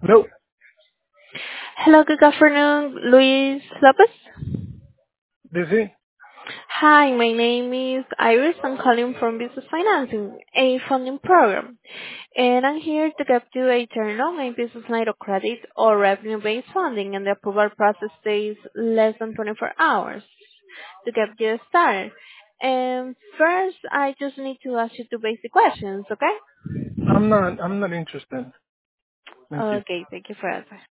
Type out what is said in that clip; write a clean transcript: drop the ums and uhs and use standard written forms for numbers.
Nope. Hello, good afternoon, Luis Lopez. This is. Hi, my name is Iris. I'm calling from Business Financing, a funding program. And I'm here to get you a turn on a business line of credit or revenue-based funding, and the approval process takes less than 24 hours to get you started. And first, I just need to ask you two basic questions, okay? I'm not. I'm not interested. Thank you. Okay, thank you for answering.